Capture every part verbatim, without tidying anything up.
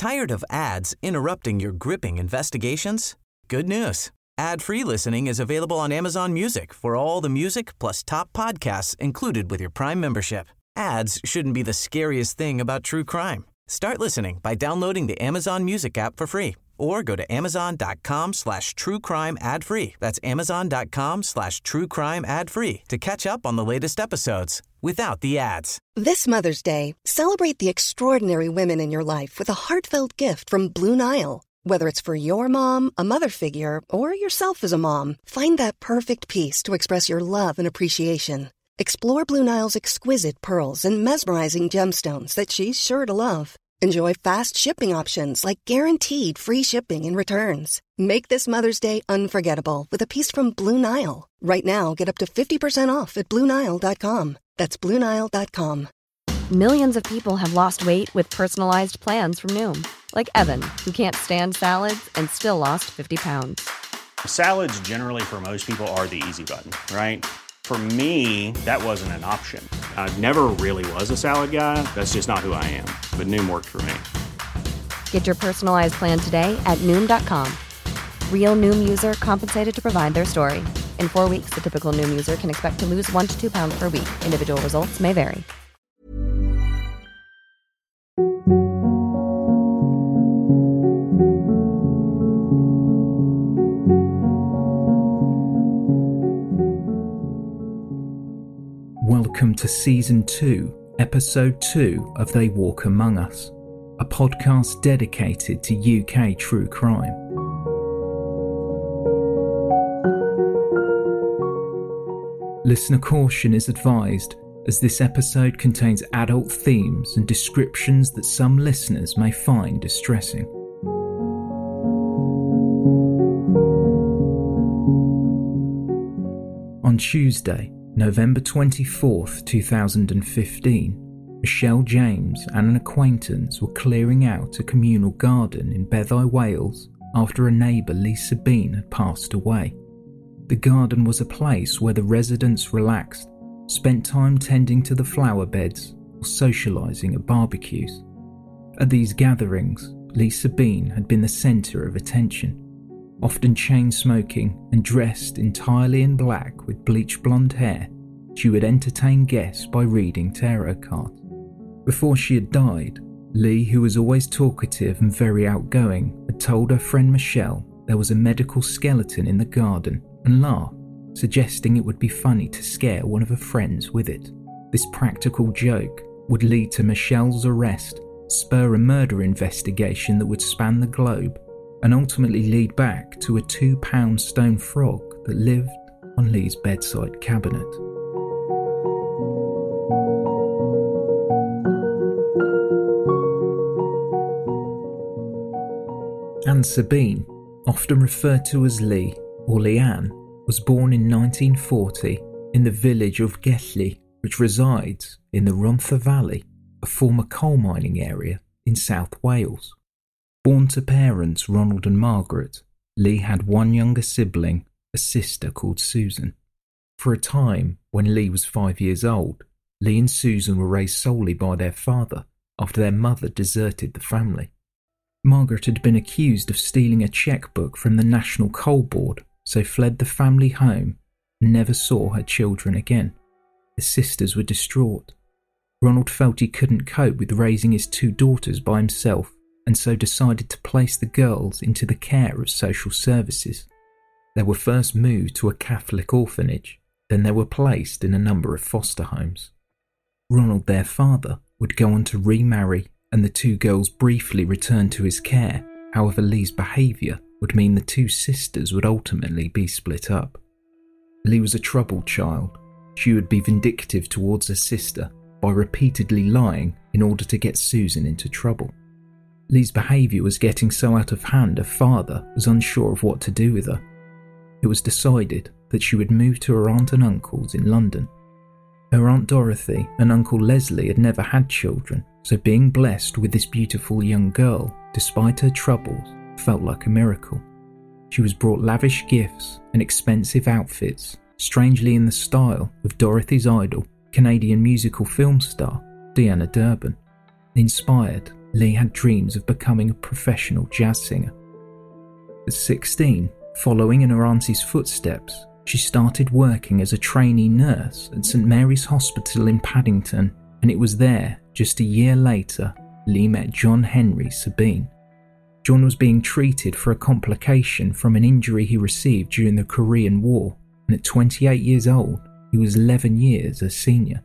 Tired of ads interrupting your gripping investigations? Good news. Ad-free listening is available on Amazon Music for all the music plus top podcasts included with your Prime membership. Ads shouldn't be the scariest thing about true crime. Start listening by downloading the Amazon Music app for free or go to amazon.com slash true crime ad free. That's amazon.com slash true crime ad free to catch up on the latest episodes without the ads. This Mother's Day, celebrate the extraordinary women in your life with a heartfelt gift from Blue Nile. Whether it's for your mom, a mother figure, or yourself as a mom, find that perfect piece to express your love and appreciation. Explore Blue Nile's exquisite pearls and mesmerizing gemstones that she's sure to love. Enjoy fast shipping options like guaranteed free shipping and returns. Make this Mother's Day unforgettable with a piece from Blue Nile. Right now, get up to fifty percent off at blue nile dot com. That's blue nile dot com. Millions of people have lost weight with personalized plans from Noom. Like Evan, who can't stand salads and still lost fifty pounds. Salads generally for most people are the easy button, right? For me, that wasn't an option. I never really was a salad guy. That's just not who I am. But Noom worked for me. Get your personalized plan today at Noom dot com. Real Noom user compensated to provide their story. In four weeks, the typical Noom user can expect to lose one to two pounds per week. Individual results may vary. Welcome to Season two, Episode two of They Walk Among Us, a podcast dedicated to U K true crime. Listener caution is advised, as this episode contains adult themes and descriptions that some listeners may find distressing. On Tuesday, November twenty-fourth, two thousand fifteen, Michelle James and an acquaintance were clearing out a communal garden in Beddau, Wales, after a neighbour, Lisa Bean, had passed away. The garden was a place where the residents relaxed, spent time tending to the flower beds or socialising at barbecues. At these gatherings, Lisa Bean had been the centre of attention. Often chain-smoking and dressed entirely in black with bleach blonde hair, she would entertain guests by reading tarot cards. Before she had died, Lee, who was always talkative and very outgoing, had told her friend Michelle there was a medical skeleton in the garden and laughed, suggesting it would be funny to scare one of her friends with it. This practical joke would lead to Michelle's arrest, spur a murder investigation that would span the globe, and ultimately lead back to a two-pound stone frog that lived on Lee's bedside cabinet. Anne Sabine, often referred to as Lee or Leanne, was born in nineteen forty in the village of Gelli, which resides in the Rhondda Valley, a former coal mining area in South Wales. Born to parents Ronald and Margaret, Lee had one younger sibling, a sister called Susan. For a time, when Lee was five years old, Lee and Susan were raised solely by their father after their mother deserted the family. Margaret had been accused of stealing a checkbook from the National Coal Board, so fled the family home and never saw her children again. The sisters were distraught. Ronald felt he couldn't cope with raising his two daughters by himself, and so decided to place the girls into the care of social services. They were first moved to a Catholic orphanage, then they were placed in a number of foster homes. Ronald, their father, would go on to remarry, and the two girls briefly returned to his care. However, Lee's behaviour would mean the two sisters would ultimately be split up. Lee was a troubled child. She would be vindictive towards her sister by repeatedly lying in order to get Susan into trouble. Lee's behaviour was getting so out of hand her father was unsure of what to do with her. It was decided that she would move to her aunt and uncle's in London. Her Aunt Dorothy and Uncle Leslie had never had children, so being blessed with this beautiful young girl, despite her troubles, felt like a miracle. She was brought lavish gifts and expensive outfits, strangely in the style of Dorothy's idol, Canadian musical film star Deanna Durbin. Inspired, Lee had dreams of becoming a professional jazz singer. At sixteen, following in her auntie's footsteps, she started working as a trainee nurse at St Mary's Hospital in Paddington, and it was there, just a year later, Lee met John Henry Sabine. John was being treated for a complication from an injury he received during the Korean War, and at twenty-eight years old, he was eleven years a senior.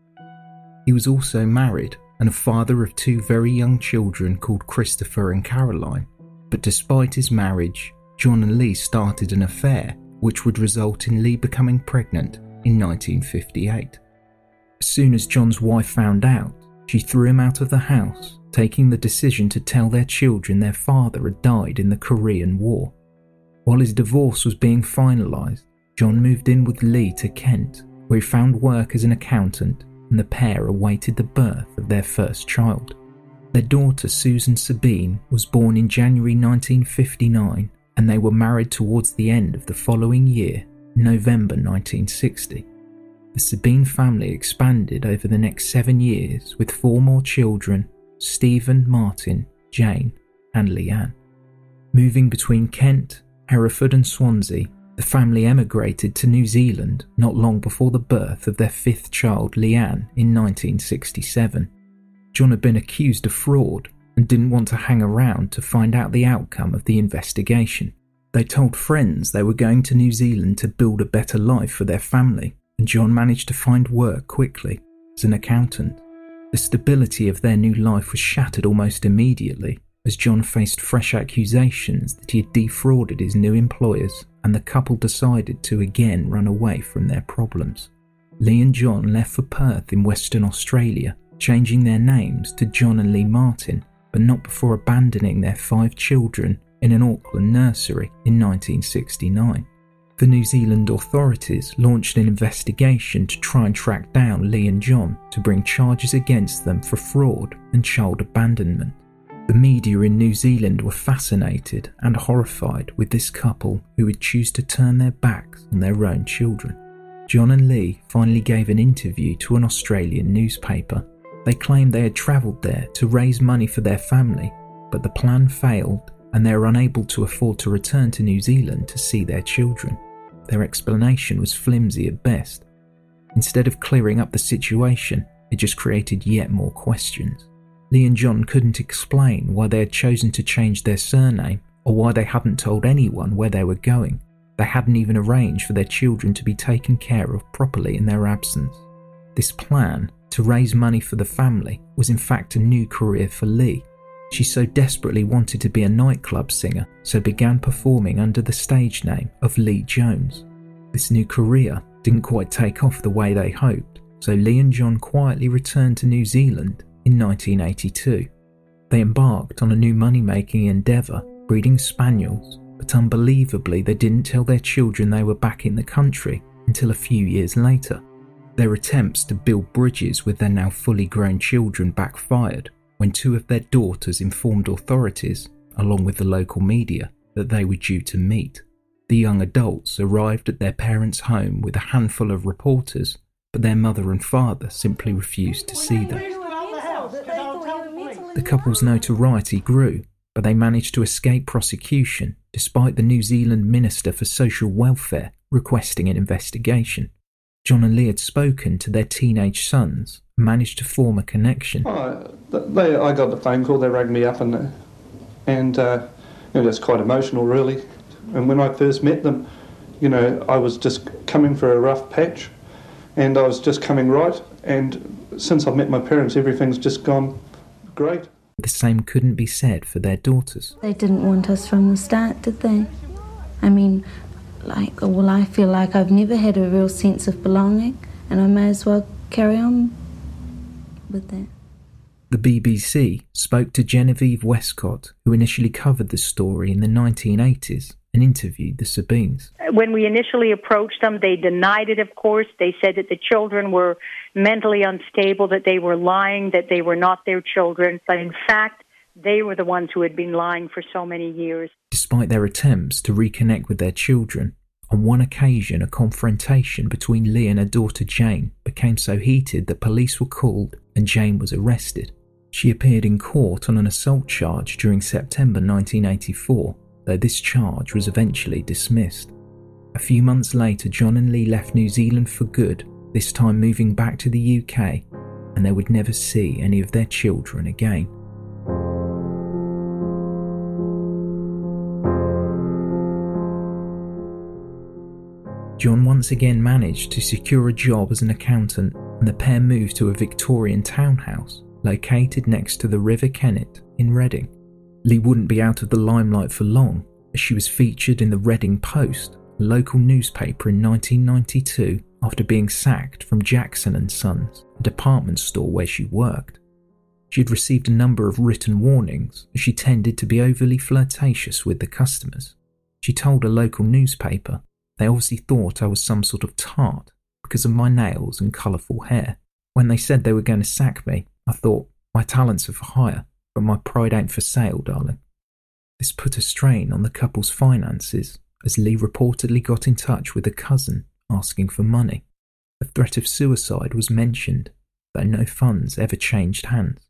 He was also married and a father of two very young children called Christopher and Caroline, but despite his marriage, John and Lee started an affair which would result in Lee becoming pregnant in nineteen fifty-eight. As soon as John's wife found out, she threw him out of the house, taking the decision to tell their children their father had died in the Korean War. While his divorce was being finalised, John moved in with Lee to Kent, where he found work as an accountant, and the pair awaited the birth of their first child. Their daughter Susan Sabine was born in January nineteen fifty-nine, and they were married towards the end of the following year, November nineteen sixty. The Sabine family expanded over the next seven years with four more children, Stephen, Martin, Jane, and Leanne. Moving between Kent, Hereford and Swansea, the family emigrated to New Zealand not long before the birth of their fifth child, Leanne, in nineteen sixty-seven. John had been accused of fraud and didn't want to hang around to find out the outcome of the investigation. They told friends they were going to New Zealand to build a better life for their family, and John managed to find work quickly as an accountant. The stability of their new life was shattered almost immediately as John faced fresh accusations that he had defrauded his new employers, and the couple decided to again run away from their problems. Lee and John left for Perth in Western Australia, changing their names to John and Lee Martin, but not before abandoning their five children in an Auckland nursery in nineteen sixty-nine. The New Zealand authorities launched an investigation to try and track down Lee and John to bring charges against them for fraud and child abandonment. The media in New Zealand were fascinated and horrified with this couple who would choose to turn their backs on their own children. John and Lee finally gave an interview to an Australian newspaper. They claimed they had travelled there to raise money for their family, but the plan failed and they were unable to afford to return to New Zealand to see their children. Their explanation was flimsy at best. Instead of clearing up the situation, it just created yet more questions. Lee and John couldn't explain why they had chosen to change their surname or why they hadn't told anyone where they were going. They hadn't even arranged for their children to be taken care of properly in their absence. This plan to raise money for the family was in fact a new career for Lee. She so desperately wanted to be a nightclub singer, so began performing under the stage name of Lee Jones. This new career didn't quite take off the way they hoped, so Lee and John quietly returned to New Zealand in nineteen eighty-two. They embarked on a new money-making endeavour, breeding spaniels, but unbelievably they didn't tell their children they were back in the country until a few years later. Their attempts to build bridges with their now fully grown children backfired when two of their daughters informed authorities, along with the local media, that they were due to meet. The young adults arrived at their parents' home with a handful of reporters, but their mother and father simply refused to see them. The couple's notoriety grew, but they managed to escape prosecution despite the New Zealand Minister for Social Welfare requesting an investigation. John and Lee had spoken to their teenage sons and managed to form a connection. Oh, they, I got the phone call, they rang me up and, and uh, it was quite emotional really. And when I first met them, you know, I was just coming for a rough patch and I was just coming right, and since I've met my parents everything's just gone great. The same couldn't be said for their daughters. They didn't want us from the start, did they? I mean, like, well, I feel like I've never had a real sense of belonging, and I may as well carry on with that. The B B C spoke to Genevieve Westcott, who initially covered the story in the nineteen eighties and interviewed the Sabines. When we initially approached them, they denied it, of course. They said that the children were mentally unstable, that they were lying, that they were not their children. But in fact, they were the ones who had been lying for so many years. Despite their attempts to reconnect with their children, on one occasion a confrontation between Lee and her daughter Jane became so heated that police were called and Jane was arrested. She appeared in court on an assault charge during September nineteen eighty-four, though this charge was eventually dismissed. A few months later, John and Lee left New Zealand for good, this time moving back to the U K, and they would never see any of their children again. John once again managed to secure a job as an accountant, and the pair moved to a Victorian townhouse located next to the River Kennet in Reading. Lee wouldn't be out of the limelight for long, as she was featured in the Reading Post, a local newspaper, in nineteen ninety-two after being sacked from Jackson and Sons, a department store where she worked. She had received a number of written warnings as she tended to be overly flirtatious with the customers. She told a local newspaper, "They obviously thought I was some sort of tart because of my nails and colourful hair. When they said they were going to sack me, I thought, my talents are for hire, but my pride ain't for sale, darling." This put a strain on the couple's finances, as Lee reportedly got in touch with a cousin asking for money. A threat of suicide was mentioned, though no funds ever changed hands.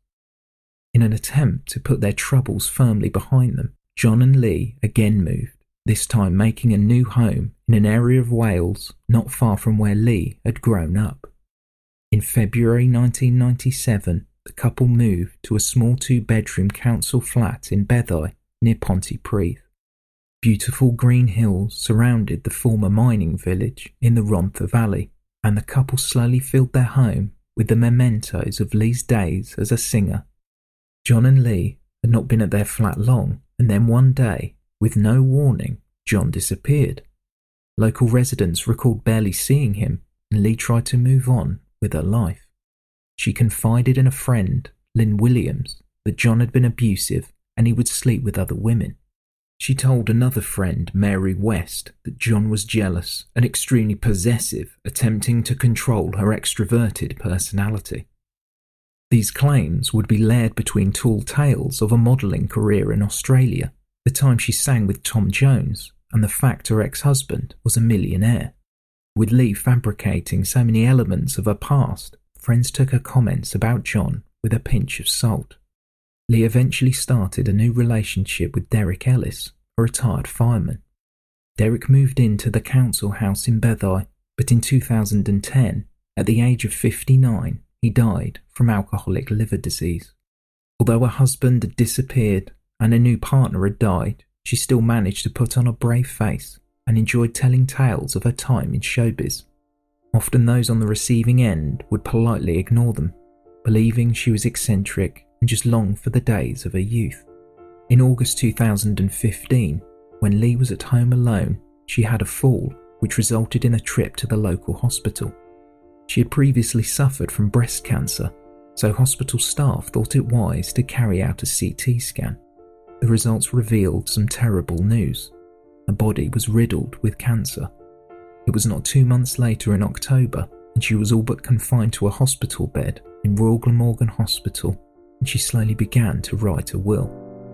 In an attempt to put their troubles firmly behind them, John and Lee again moved, this time making a new home in an area of Wales not far from where Lee had grown up. In February nineteen ninety-seven, the couple moved to a small two-bedroom council flat in Beddau near Pontypridd. Beautiful green hills surrounded the former mining village in the Rhondda Valley, and the couple slowly filled their home with the mementos of Lee's days as a singer. John and Lee had not been at their flat long, and then one day, with no warning, John disappeared. Local residents recalled barely seeing him, and Lee tried to move on with her life. She confided in a friend, Lynn Williams, that John had been abusive and he would sleep with other women. She told another friend, Mary West, that John was jealous and extremely possessive, attempting to control her extroverted personality. These claims would be layered between tall tales of a modelling career in Australia, the time she sang with Tom Jones, and the fact her ex-husband was a millionaire. With Lee fabricating so many elements of her past, friends took her comments about John with a pinch of salt. Lee eventually started a new relationship with Derek Ellis, a retired fireman. Derek moved into the council house in Beddau, but in two thousand ten, at the age of fifty-nine, he died from alcoholic liver disease. Although her husband had disappeared and a new partner had died, she still managed to put on a brave face and enjoyed telling tales of her time in showbiz. Often those on the receiving end would politely ignore them, believing she was eccentric and just longed for the days of her youth. In August two thousand fifteen, when Lee was at home alone, she had a fall which resulted in a trip to the local hospital. She had previously suffered from breast cancer, so hospital staff thought it wise to carry out a C T scan. The results revealed some terrible news. Her body was riddled with cancer. It was not two months later in October, and she was all but confined to a hospital bed in Royal Glamorgan Hospital, and she slowly began to write a will.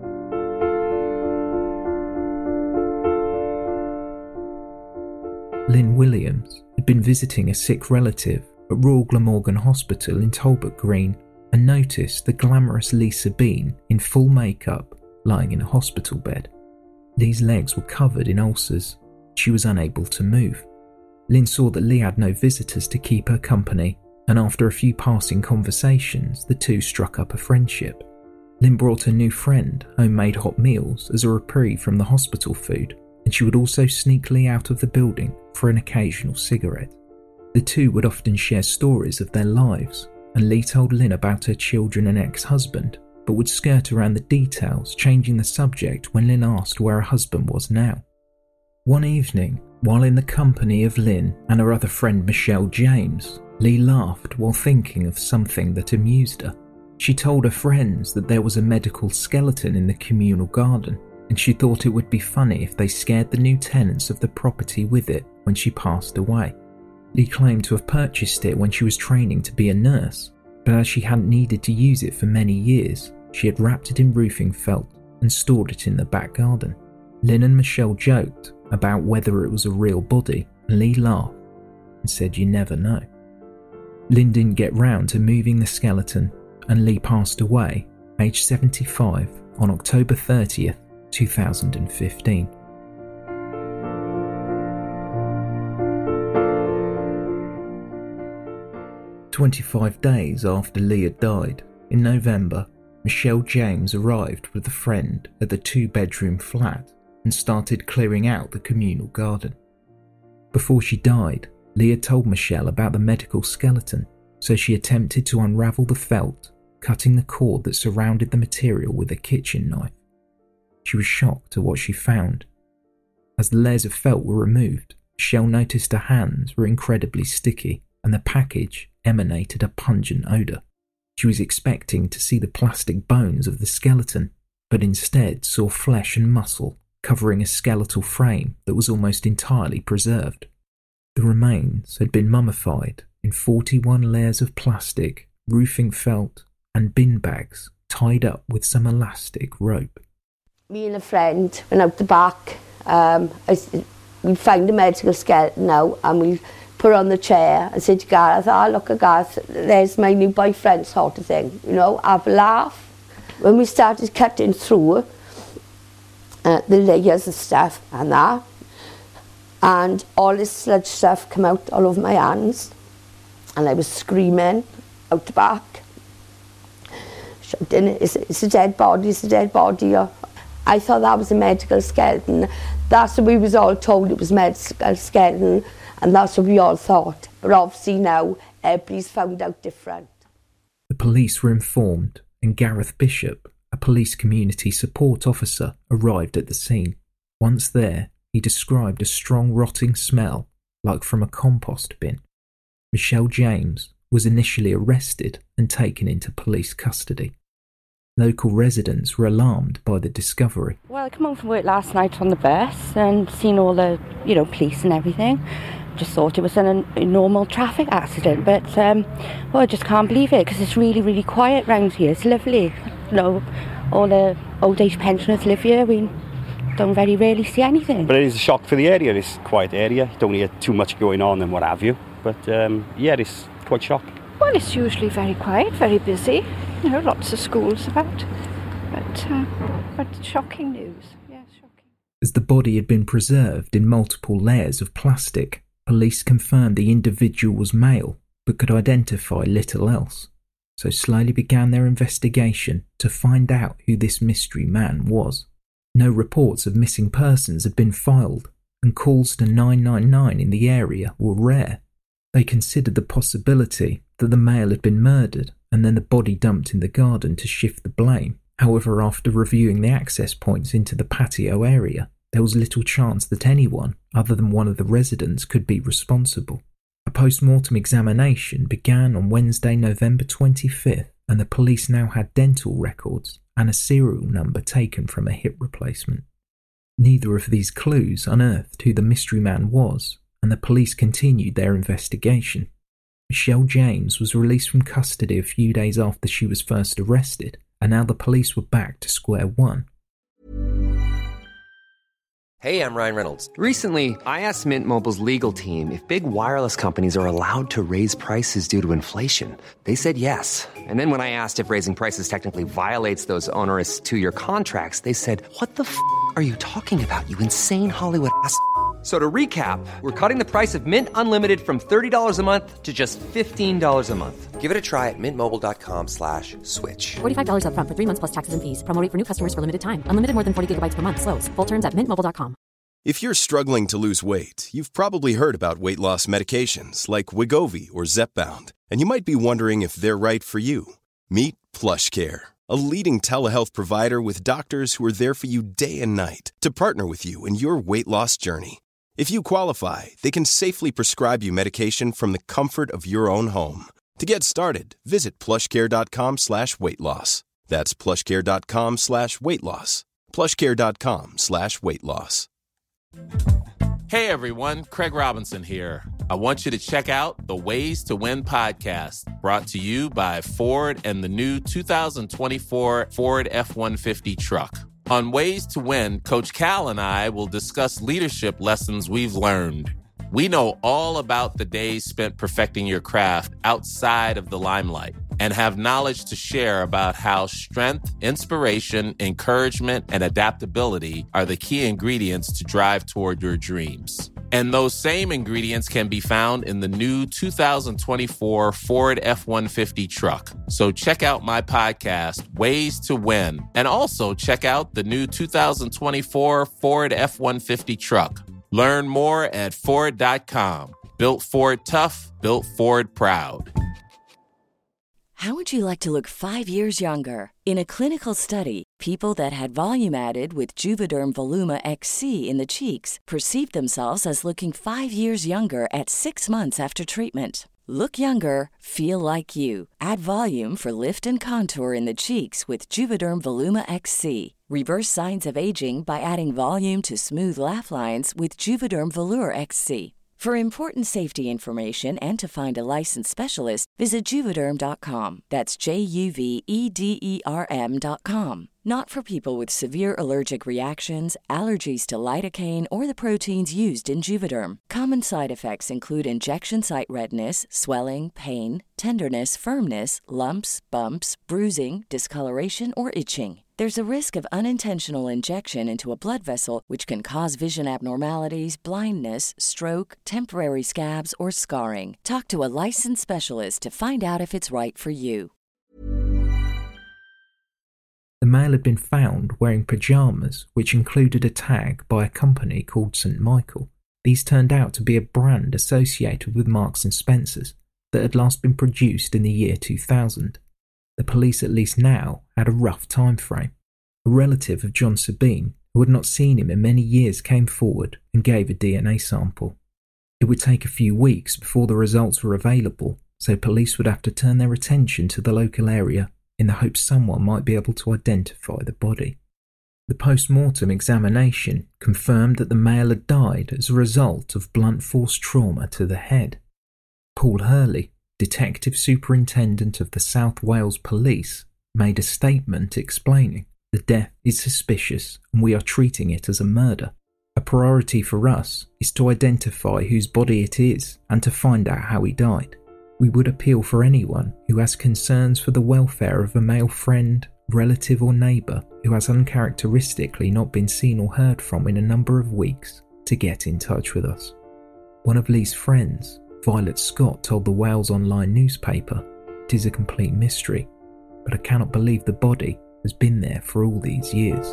Lynn Williams had been visiting a sick relative at Royal Glamorgan Hospital in Talbot Green and noticed the glamorous Lee Sabine in full makeup lying in a hospital bed. Lee's legs were covered in ulcers. She was unable to move. Lynn saw that Lee had no visitors to keep her company, and after a few passing conversations, the two struck up a friendship. Lynn brought her new friend homemade hot meals as a reprieve from the hospital food, and she would also sneak Lee out of the building for an occasional cigarette. The two would often share stories of their lives, and Lee told Lynn about her children and ex-husband, but would skirt around the details, changing the subject when Lynn asked where her husband was now. One evening, while in the company of Lynn and her other friend Michelle James, Lee laughed while thinking of something that amused her. She told her friends that there was a medical skeleton in the communal garden, and she thought it would be funny if they scared the new tenants of the property with it when she passed away. Lee claimed to have purchased it when she was training to be a nurse, but as she hadn't needed to use it for many years, she had wrapped it in roofing felt and stored it in the back garden. Lynn and Michelle joked about whether it was a real body, and Lee laughed and said, "You never know." Lynn didn't get round to moving the skeleton, and Lee passed away, aged seventy-five, on October thirtieth, two thousand fifteen. twenty-five days after Lee had died, in November, Michelle James arrived with a friend at the two-bedroom flat and started clearing out the communal garden. Before she died, Lee had told Michelle about the medical skeleton, so she attempted to unravel the felt, cutting the cord that surrounded the material with a kitchen knife. She was shocked at what she found. As the layers of felt were removed, Michelle noticed her hands were incredibly sticky and the package emanated a pungent odour. She was expecting to see the plastic bones of the skeleton, but instead saw flesh and muscle covering a skeletal frame that was almost entirely preserved. The remains had been mummified in forty-one layers of plastic, roofing felt, and bin bags tied up with some elastic rope. Me and a friend went out the back. Um, I, we found a medical skeleton now, and we put her on the chair and said to Gareth, "Ah, oh, look at Gareth, there's my new boyfriend," sort of thing, you know, have a laugh. When we started cutting through uh, the layers of stuff and that, and all this sludge stuff came out all over my hands, and I was screaming out the back, shouting, it's, it's a dead body, it's a dead body. I thought that was a medical skeleton. That's what we was all told, it was a medical skeleton, and that's what we all thought. But obviously now, everybody's found out different. The police were informed, and Gareth Bishop, a police community support officer, arrived at the scene. Once there, he described a strong rotting smell, like from a compost bin. Michelle James was initially arrested and taken into police custody. Local residents were alarmed by the discovery. Well, I came home from work last night on the bus and seen all the, you know, police and everything. Just thought it was an, a normal traffic accident, but um, well, I just can't believe it because it's really, really quiet round here. It's lovely. You know, all the old age pensioners live here. We don't very rarely see anything. But it is a shock for the area. It's a quiet area. You don't hear too much going on and what have you. But um, yeah, it's quite shocking. Well, it's usually very quiet, very busy. You know, lots of schools about. But, uh, but shocking news. Yeah, shocking. As the body had been preserved in multiple layers of plastic, police confirmed the individual was male, but could identify little else. So slowly began their investigation to find out who this mystery man was. No reports of missing persons had been filed, and calls to nine nine nine in the area were rare. They considered the possibility that the male had been murdered and then the body dumped in the garden to shift the blame. However, after reviewing the access points into the patio area, there was little chance that anyone other than one of the residents could be responsible. A post-mortem examination began on Wednesday, November twenty-fifth, and the police now had dental records and a serial number taken from a hip replacement. Neither of these clues unearthed who the mystery man was, and the police continued their investigation. Michelle James was released from custody a few days after she was first arrested, and now the police were back to square one. Hey, I'm Ryan Reynolds. Recently, I asked Mint Mobile's legal team if big wireless companies are allowed to raise prices due to inflation. They said yes. And then when I asked if raising prices technically violates those onerous two-year contracts, they said, "What the f*** are you talking about, you insane Hollywood ass f- So to recap, we're cutting the price of Mint Unlimited from thirty dollars a month to just fifteen dollars a month. Give it a try at mintmobile.com slash switch. forty-five dollars up front for three months plus taxes and fees. Promo rate for new customers for limited time. Unlimited more than forty gigabytes per month. Slows full terms at mint mobile dot com. If you're struggling to lose weight, you've probably heard about weight loss medications like Wegovy or Zepbound, and you might be wondering if they're right for you. Meet PlushCare, a leading telehealth provider with doctors who are there for you day and night to partner with you in your weight loss journey. If you qualify, they can safely prescribe you medication from the comfort of your own home. To get started, visit plushcare.com slash weight loss. That's plushcare.com slash weight loss. plushcare.com slash weight loss. Hey everyone, Craig Robinson here. I want you to check out the Ways to Win podcast, brought to you by Ford and the new two thousand twenty-four Ford F one fifty truck. On Ways to Win, Coach Cal and I will discuss leadership lessons we've learned. We know all about the days spent perfecting your craft outside of the limelight. and have knowledge to share about how strength, inspiration, encouragement, and adaptability are the key ingredients to drive toward your dreams. And those same ingredients can be found in the new two thousand twenty-four Ford F one fifty truck. So check out my podcast, Ways to Win, and also check out the new two thousand twenty-four Ford F one fifty truck. Learn more at Ford dot com. Built Ford tough, built Ford proud. How would you like to look five years younger? In a clinical study, people that had volume added with Juvederm Voluma X C in the cheeks perceived themselves as looking five years younger at six months after treatment. Look younger, feel like you. Add volume for lift and contour in the cheeks with Juvederm Voluma X C. Reverse signs of aging by adding volume to smooth laugh lines with Juvederm Volure X C. For important safety information and to find a licensed specialist, visit Juvederm dot com. That's J U V E D E R M dot com. Not for people with severe allergic reactions, allergies to lidocaine, or the proteins used in Juvederm. Common side effects include injection site redness, swelling, pain, tenderness, firmness, lumps, bumps, bruising, discoloration, or itching. There's a risk of unintentional injection into a blood vessel, which can cause vision abnormalities, blindness, stroke, temporary scabs, or scarring. Talk to a licensed specialist to find out if it's right for you. The male had been found wearing pyjamas, which included a tag by a company called Saint Michael. These turned out to be a brand associated with Marks and Spencer's that had last been produced in the year two thousand. The police, at least now, had a rough time frame. A relative of John Sabine, who had not seen him in many years, came forward and gave a D N A sample. It would take a few weeks before the results were available, so police would have to turn their attention to the local area in the hope someone might be able to identify the body. The post-mortem examination confirmed that the male had died as a result of blunt force trauma to the head. Paul Hurley, Detective Superintendent of the South Wales Police, made a statement explaining, "The death is suspicious and we are treating it as a murder. A priority for us is to identify whose body it is and to find out how he died. We would appeal for anyone who has concerns for the welfare of a male friend, relative or neighbour who has uncharacteristically not been seen or heard from in a number of weeks to get in touch with us." One of Lee's friends, Violet Scott, told the Wales Online newspaper, "It is a complete mystery, but I cannot believe the body has been there for all these years."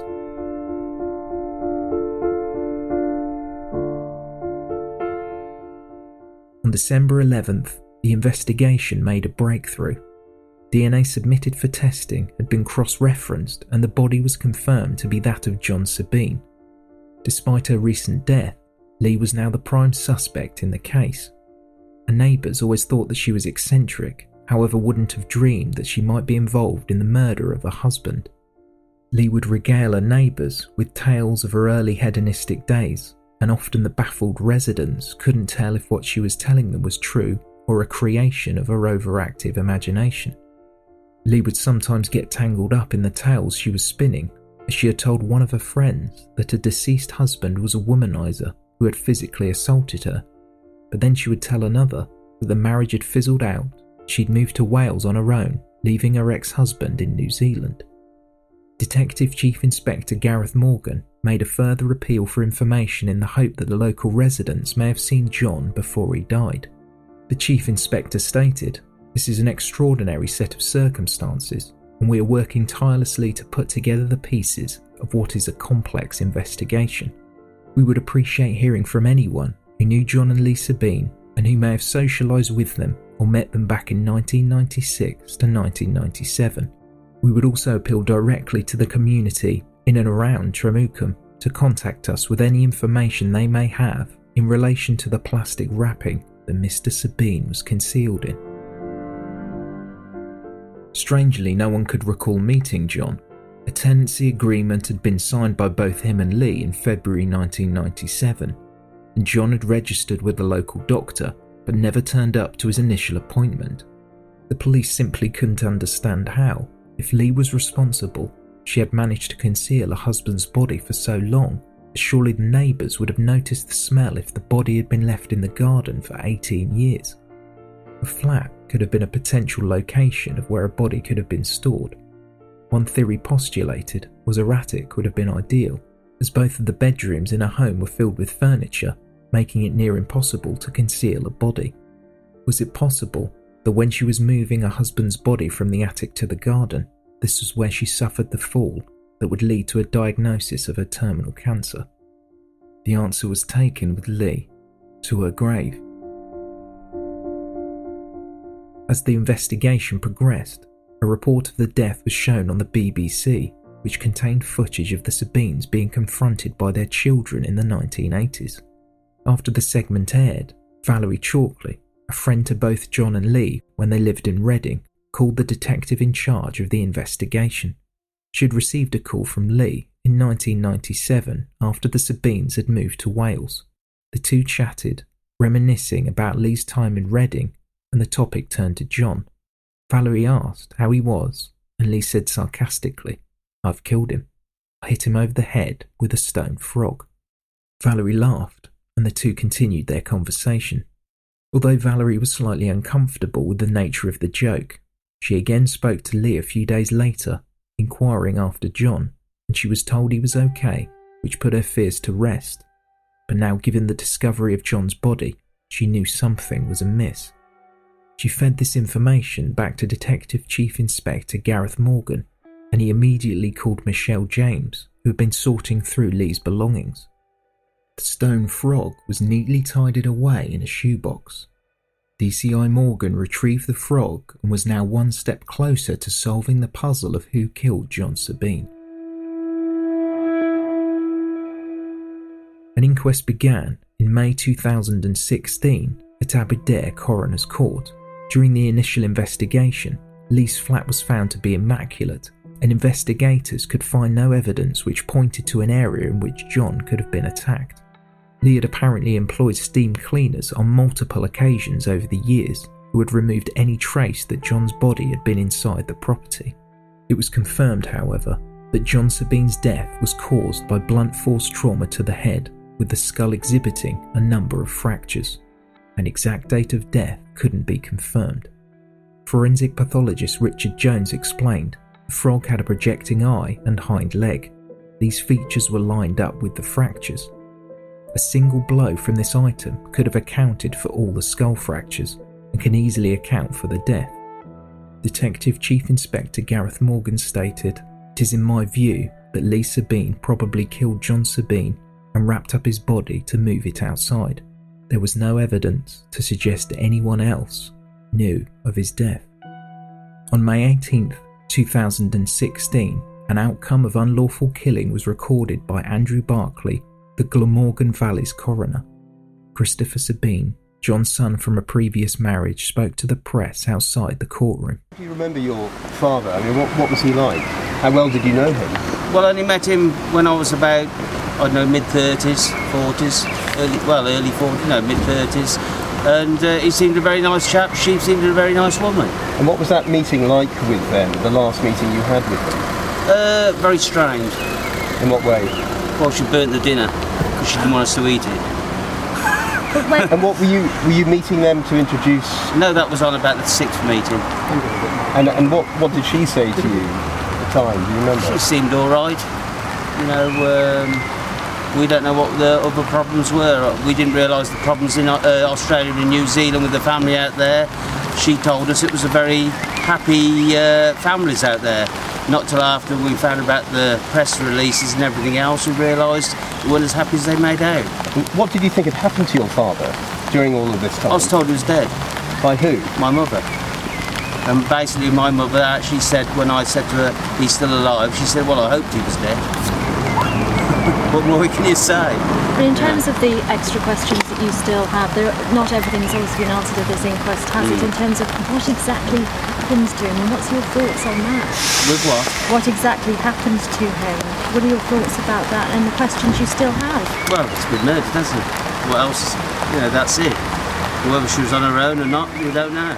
On December eleventh, the investigation made a breakthrough. D N A submitted for testing had been cross-referenced and the body was confirmed to be that of John Sabine. Despite her recent death, Lee was now the prime suspect in the case. Her neighbours always thought that she was eccentric, however wouldn't have dreamed that she might be involved in the murder of her husband. Lee would regale her neighbours with tales of her early hedonistic days, and often the baffled residents couldn't tell if what she was telling them was true or a creation of her overactive imagination. Lee would sometimes get tangled up in the tales she was spinning, as she had told one of her friends that her deceased husband was a womanizer who had physically assaulted her. But then she would tell another that the marriage had fizzled out, she'd moved to Wales on her own, leaving her ex-husband in New Zealand. Detective Chief Inspector Gareth Morgan made a further appeal for information in the hope that the local residents may have seen John before he died. The Chief Inspector stated, "This is an extraordinary set of circumstances, and we are working tirelessly to put together the pieces of what is a complex investigation. We would appreciate hearing from anyone who knew John and Lee Sabine and who may have socialised with them or met them back in nineteen ninety-six to nineteen ninety-seven. We would also appeal directly to the community in and around Tremucum to contact us with any information they may have in relation to the plastic wrapping that Mister Sabine was concealed in." Strangely, no one could recall meeting John. A tenancy agreement had been signed by both him and Lee in February nineteen ninety-seven, and John had registered with the local doctor but never turned up to his initial appointment. The police simply couldn't understand how, if Lee was responsible, she had managed to conceal her husband's body for so long, as surely the neighbours would have noticed the smell if the body had been left in the garden for eighteen years. a flat could have been a potential location of where a body could have been stored. One theory postulated was a attic would have been ideal, as both of the bedrooms in a home were filled with furniture, making it near impossible to conceal a body. Was it possible that when she was moving her husband's body from the attic to the garden, this was where she suffered the fall that would lead to a diagnosis of her terminal cancer? The answer was taken with Lee to her grave. As the investigation progressed, a report of the death was shown on the B B C, which contained footage of the Sabines being confronted by their children in the nineteen eighties. After the segment aired, Valerie Chalkley, a friend to both John and Lee when they lived in Reading, called the detective in charge of the investigation. She had received a call from Lee in nineteen ninety-seven after the Sabines had moved to Wales. The two chatted, reminiscing about Lee's time in Reading, and the topic turned to John. Valerie asked how he was, and Lee said sarcastically, "I've killed him. I hit him over the head with a stone frog." Valerie laughed, and the two continued their conversation. Although Valerie was slightly uncomfortable with the nature of the joke, she again spoke to Lee a few days later, inquiring after John, and she was told he was okay, which put her fears to rest. But now, given the discovery of John's body, she knew something was amiss. She fed this information back to Detective Chief Inspector Gareth Morgan, and he immediately called Michelle James, who had been sorting through Lee's belongings. The stone frog was neatly tidied away in a shoebox. D C I Morgan retrieved the frog and was now one step closer to solving the puzzle of who killed John Sabine. An inquest began in May two thousand sixteen at Aberdare Coroner's Court. During the initial investigation, Lee's flat was found to be immaculate, and investigators could find no evidence which pointed to an area in which John could have been attacked. Lee had apparently employed steam cleaners on multiple occasions over the years who had removed any trace that John's body had been inside the property. It was confirmed, however, that John Sabine's death was caused by blunt force trauma to the head, with the skull exhibiting a number of fractures. An exact date of death couldn't be confirmed. Forensic pathologist Richard Jones explained the frog had a projecting eye and hind leg. These features were lined up with the fractures. A single blow from this item could have accounted for all the skull fractures and can easily account for the death. Detective Chief Inspector Gareth Morgan stated, "It is in my view that Lee Sabine probably killed John Sabine and wrapped up his body to move it outside. There was no evidence to suggest anyone else knew of his death." On May eighteenth, two thousand sixteen, an outcome of unlawful killing was recorded by Andrew Barclay, the Glamorgan Valley's coroner. Christopher Sabine, John's son from a previous marriage, spoke to the press outside the courtroom. Do you remember your father? I mean, what, what was he like? How well did you know him? Well, I only met him when I was about, I don't know, mid-thirties, forties, early, well, early forties, no, mid-thirties. And uh, he seemed a very nice chap, she seemed a very nice woman. And what was that meeting like with them, the last meeting you had with them? Uh, very strange. In what way? Well, she burnt the dinner because she didn't want us to eat it. And what were you were you meeting them to introduce? No, that was on about the sixth meeting. And and what, what did she say to you at the time? Do you remember? She seemed all right. You know, um, we don't know what the other problems were. We didn't realise the problems in uh, Australia and New Zealand with the family out there. She told us it was a very happy uh, families out there. Not till after we found about the press releases and everything else, we realised they weren't as happy as they made out. What did you think had happened to your father during all of this time? I was told he was dead. By who? My mother. And basically my mother actually said, when I said to her, he's still alive, she said, well, I hoped he was dead. What more can you say? But in terms of the extra questions that you still have, there, not everything has always been answered at this inquest, has mm. it, in terms of what exactly happens to him, and what's your thoughts on that? With what? What exactly happens to him? What are your thoughts about that and the questions you still have? Well, it's been murdered, hasn't it? What else? You know, that's it. Whether she was on her own or not, we don't know.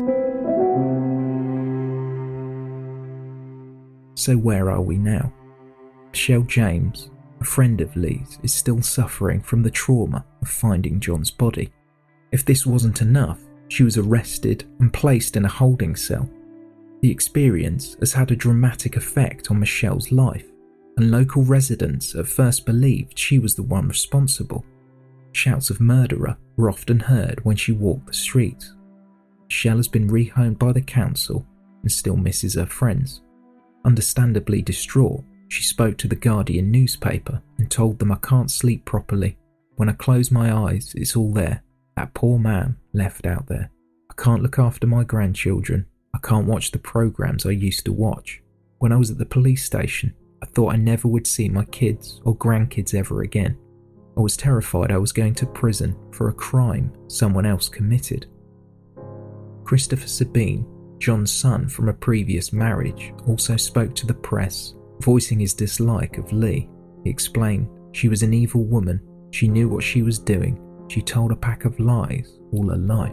So where are we now? Michelle James, a friend of Lee's, is still suffering from the trauma of finding John's body. If this wasn't enough, She was arrested and placed in a holding cell. The experience has had a dramatic effect on Michelle's life, and local residents at first believed she was the one responsible. Shouts of murderer were often heard when she walked the streets. Michelle has been rehomed by the council and still misses her friends. Understandably distraught, she spoke to the Guardian newspaper and told them, "I can't sleep properly. When I close my eyes, it's all there. That poor man left out there. I can't look after my grandchildren. I can't watch the programs I used to watch. When I was at the police station, I thought I never would see my kids or grandkids ever again. I was terrified I was going to prison for a crime someone else committed." Christopher Sabine, John's son from a previous marriage, also spoke to the press, voicing his dislike of Lee. He explained, "She was an evil woman. She knew what she was doing. She told a pack of lies all her life."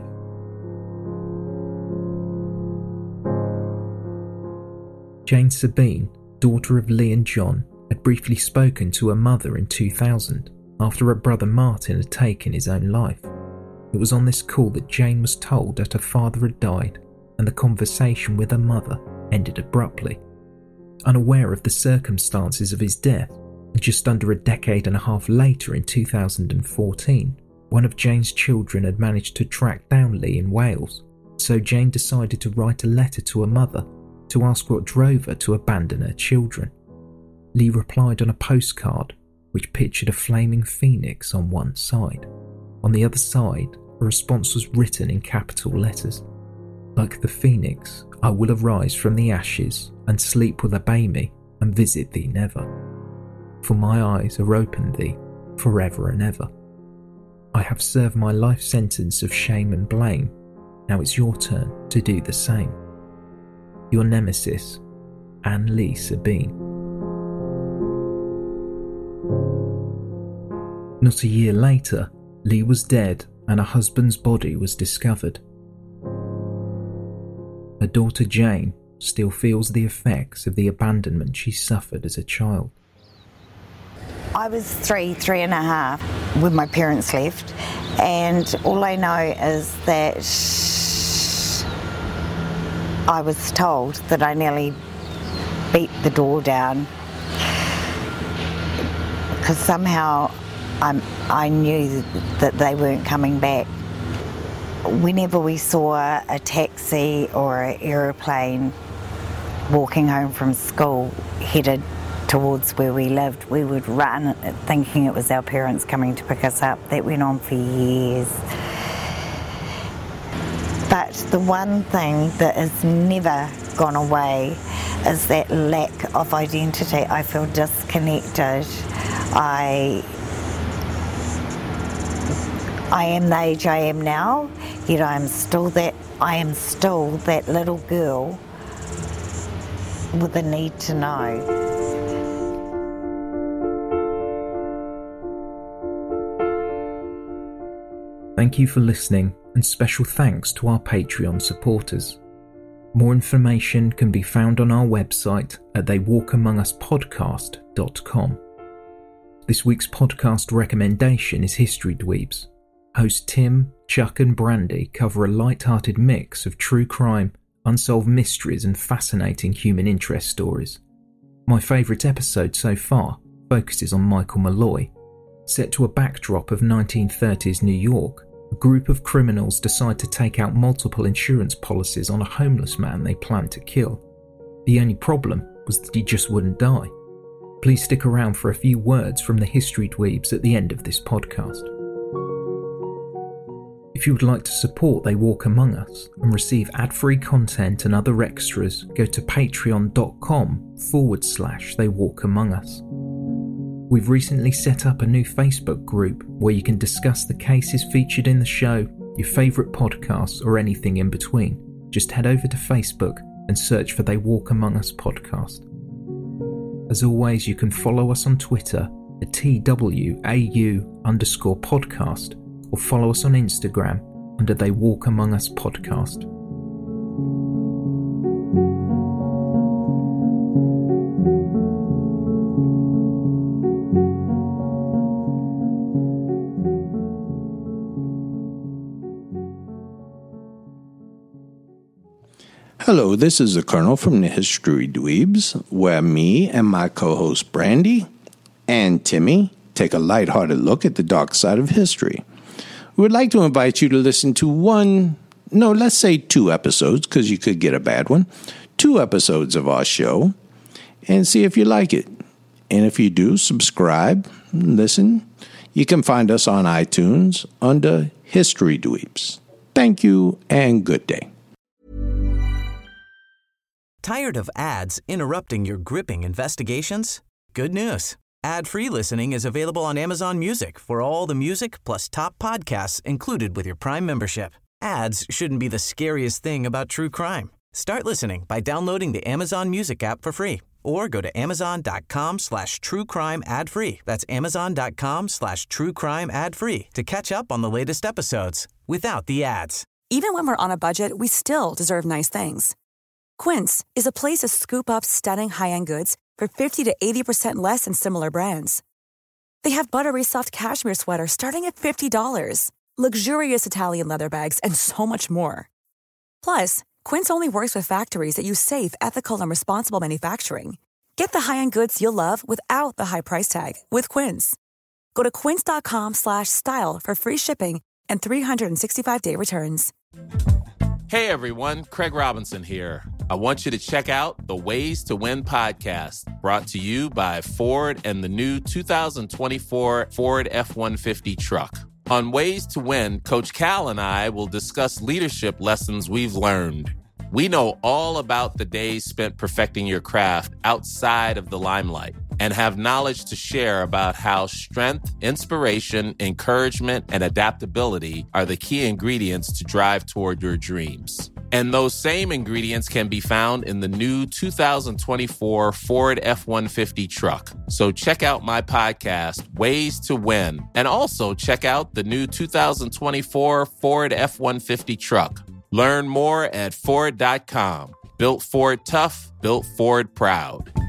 Jane Sabine, daughter of Lee and John, had briefly spoken to her mother in two thousand after her brother Martin had taken his own life. It was on this call that Jane was told that her father had died, and the conversation with her mother ended abruptly. Unaware of the circumstances of his death, and just under a decade and a half later in two thousand fourteen, one of Jane's children had managed to track down Lee in Wales, so Jane decided to write a letter to her mother to ask what drove her to abandon her children. Lee replied on a postcard which pictured a flaming phoenix on one side. On the other side, a response was written in capital letters. "Like the phoenix, I will arise from the ashes, and sleep will obey me, and visit thee never. For my eyes are open thee, forever and ever. I have served my life sentence of shame and blame. Now it's your turn to do the same. Your nemesis, Anne Lee Sabine." Not a year later, Lee was dead and her husband's body was discovered. Her daughter Jane still feels the effects of the abandonment she suffered as a child. I was three, three and a half when my parents left, and all I know is that I was told that I nearly beat the door down because somehow I'm, I knew that they weren't coming back. Whenever we saw a taxi or an aeroplane walking home from school headed towards where we lived, we would run thinking it was our parents coming to pick us up. That went on for years. But the one thing that has never gone away is that lack of identity. I feel disconnected. I I am the age I am now, yet I am still that I am still that little girl with a need to know. Thank you for listening, and special thanks to our Patreon supporters. More information can be found on our website at they walk among us podcast dot com. This week's podcast recommendation is History Dweebs. Host Tim, Chuck and Brandy cover a light-hearted mix of true crime, unsolved mysteries and fascinating human interest stories. My favourite episode so far focuses on Michael Malloy. Set to a backdrop of nineteen thirties New York, a group of criminals decide to take out multiple insurance policies on a homeless man they planned to kill. The only problem was that he just wouldn't die. Please stick around for a few words from the History Dweebs at the end of this podcast. If you would like to support They Walk Among Us and receive ad-free content and other extras, go to patreon.com forward slash They Walk Among Us. We've recently set up a new Facebook group where you can discuss the cases featured in the show, your favourite podcasts or anything in between. Just head over to Facebook and search for They Walk Among Us podcast. As always, you can follow us on Twitter at T W A U underscore podcast, or follow us on Instagram under They Walk Among Us podcast. Hello, this is the Colonel from the History Dweebs, where me and my co-host Brandy and Timmy take a lighthearted look at the dark side of history. We would like to invite you to listen to one, no, let's say two episodes, because you could get a bad one, two episodes of our show, and see if you like it. And if you do, subscribe, listen. You can find us on iTunes under History Dweebs. Thank you and good day. Tired of ads interrupting your gripping investigations? Good news. Ad-free listening is available on Amazon Music for all the music plus top podcasts included with your Prime membership. Ads shouldn't be the scariest thing about true crime. Start listening by downloading the Amazon Music app for free or go to amazon.com slash true crime ad free. That's amazon.com slash true crime ad free to catch up on the latest episodes without the ads. Even when we're on a budget, we still deserve nice things. Quince is a place to scoop up stunning high-end goods for fifty to eighty percent less than similar brands. They have buttery soft cashmere sweaters starting at fifty dollars, luxurious Italian leather bags, and so much more. Plus, Quince only works with factories that use safe, ethical, and responsible manufacturing. Get the high-end goods you'll love without the high price tag with Quince. Go to quince.com slash style for free shipping and three sixty-five day returns. Hey everyone, Craig Robinson here. I want you to check out the Ways to Win podcast, brought to you by Ford and the new two thousand twenty-four Ford F one fifty truck. On Ways to Win, Coach Cal and I will discuss leadership lessons we've learned. We know all about the days spent perfecting your craft outside of the limelight and have knowledge to share about how strength, inspiration, encouragement, and adaptability are the key ingredients to drive toward your dreams. And those same ingredients can be found in the new two thousand twenty-four Ford F one fifty truck. So check out my podcast, Ways to Win, and also check out the new two thousand twenty-four Ford F one fifty truck. Learn more at Ford dot com. Built Ford tough, built Ford proud.